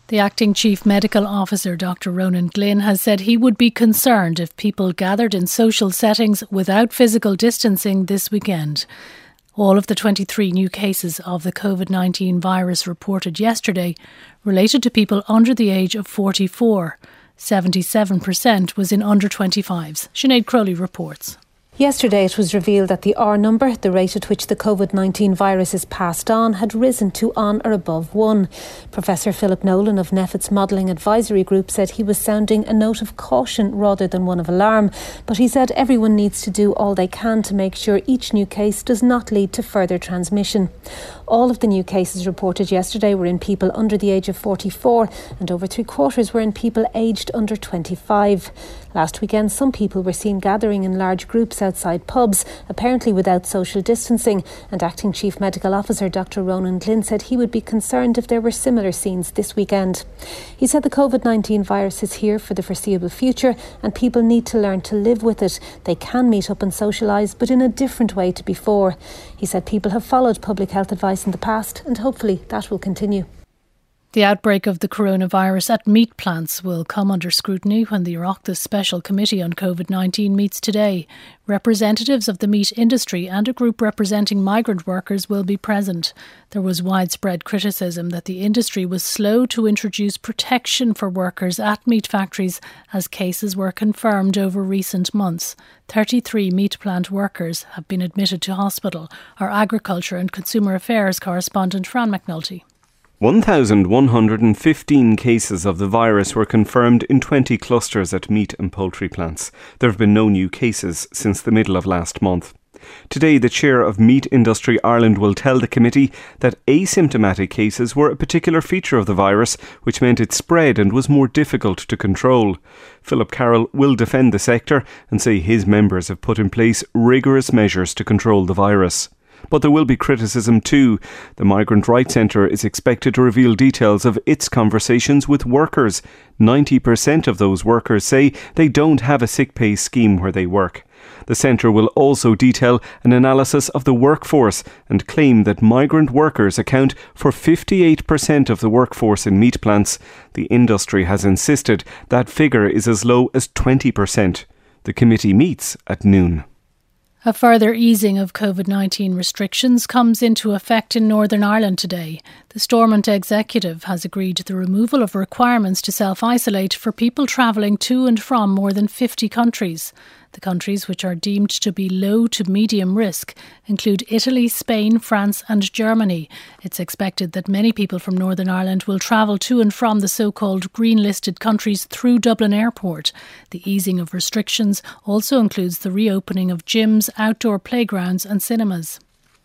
The acting chief medical officer, Dr. Ronan Glynn, has said he would be concerned if people gathered in social settings without physical distancing this weekend. All of the 23 new cases of the COVID-19 virus reported yesterday related to people under the age of 44. 77% was in under 25s. Sinead Crowley reports. Yesterday it was revealed that the R number, the rate at which the COVID-19 virus is passed on, had risen to on or above 1. Professor Philip Nolan of NPHET's Modelling Advisory Group said he was sounding a note of caution rather than one of alarm, but he said everyone needs to do all they can to make sure each new case does not lead to further transmission. All of the new cases reported yesterday were in people under the age of 44 and over 3/4 were in people aged under 25. Last weekend, some people were seen gathering in large groups outside pubs, apparently without social distancing, and Acting Chief Medical Officer Dr. Ronan Glynn said he would be concerned if there were similar scenes this weekend. He said the COVID-19 virus is here for the foreseeable future and people need to learn to live with it. They can meet up and socialise, but in a different way to before. He said people have followed public health advice in the past and hopefully that will continue. The outbreak of the coronavirus at meat plants will come under scrutiny when the Oireachtas Special Committee on COVID-19 meets today. Representatives of the meat industry and a group representing migrant workers will be present. There was widespread criticism that the industry was slow to introduce protection for workers at meat factories as cases were confirmed over recent months. 33 meat plant workers have been admitted to hospital. Our Agriculture and Consumer Affairs correspondent Fran McNulty. 1,115 cases of the virus were confirmed in 20 clusters at meat and poultry plants. There have been no new cases since the middle of last month. Today, the chair of Meat Industry Ireland will tell the committee that asymptomatic cases were a particular feature of the virus, which meant it spread and was more difficult to control. Philip Carroll will defend the sector and say his members have put in place rigorous measures to control the virus. But there will be criticism too. The Migrant Rights Centre is expected to reveal details of its conversations with workers. 90% of those workers say they don't have a sick pay scheme where they work. The centre will also detail an analysis of the workforce and claim that migrant workers account for 58% of the workforce in meat plants. The industry has insisted that figure is as low as 20%. The committee meets at noon. A further easing of COVID-19 restrictions comes into effect in Northern Ireland today. The Stormont executive has agreed to the removal of requirements to self-isolate for people travelling to and from more than 50 countries. The countries which are deemed to be low to medium risk include Italy, Spain, France and Germany. It's expected that many people from Northern Ireland will travel to and from the so-called green-listed countries through Dublin Airport. The easing of restrictions also includes the reopening of gyms, outdoor playgrounds and cinemas.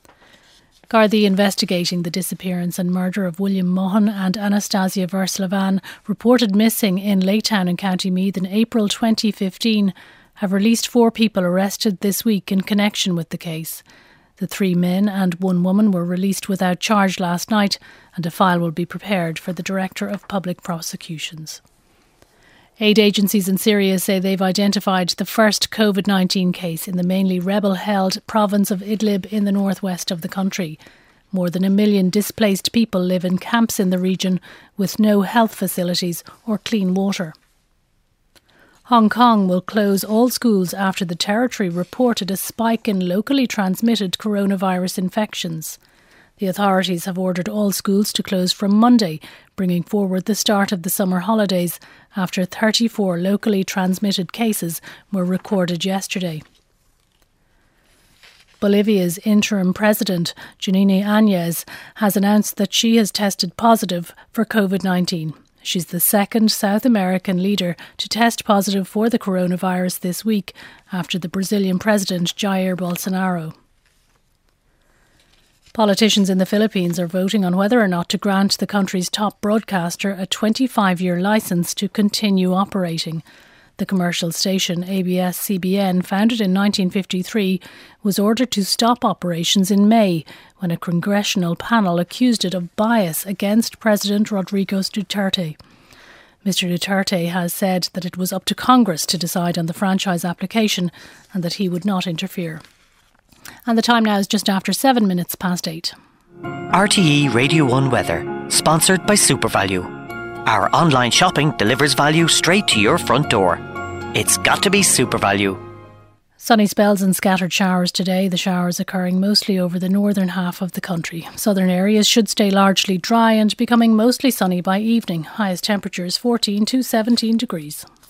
Gardaí investigating the disappearance and murder of William Mohan and Anastasia Verslavan, reported missing in Laytown in County Meath in April 2015, have released 4 people arrested this week in connection with the case. The 3 men and 1 woman were released without charge last night, and a file will be prepared for the Director of Public Prosecutions. Aid agencies in Syria say they've identified the first COVID-19 case in the mainly rebel-held province of Idlib in the northwest of the country. More than 1 million displaced people live in camps in the region with no health facilities or clean water. Hong Kong will close all schools after the territory reported a spike in locally transmitted coronavirus infections. The authorities have ordered all schools to close from Monday, bringing forward the start of the summer holidays after 34 locally transmitted cases were recorded yesterday. Bolivia's interim president, Janine Áñez, has announced that she has tested positive for COVID-19. She's the second South American leader to test positive for the coronavirus this week after the Brazilian president Jair Bolsonaro. Politicians in the Philippines are voting on whether or not to grant the country's top broadcaster a 25-year licence to continue operating. The commercial station ABS-CBN, founded in 1953, was ordered to stop operations in May when a congressional panel accused it of bias against President Rodrigo Duterte. Mr. Duterte has said that it was up to Congress to decide on the franchise application and that he would not interfere. And the time now is just after 7 minutes past 8. RTE Radio 1 weather, sponsored by SuperValue. Our online shopping delivers value straight to your front door. It's got to be Super Value. Sunny spells and scattered showers today, the showers occurring mostly over the northern half of the country. Southern areas should stay largely dry and becoming mostly sunny by evening. Highest temperatures 14 to 17 degrees.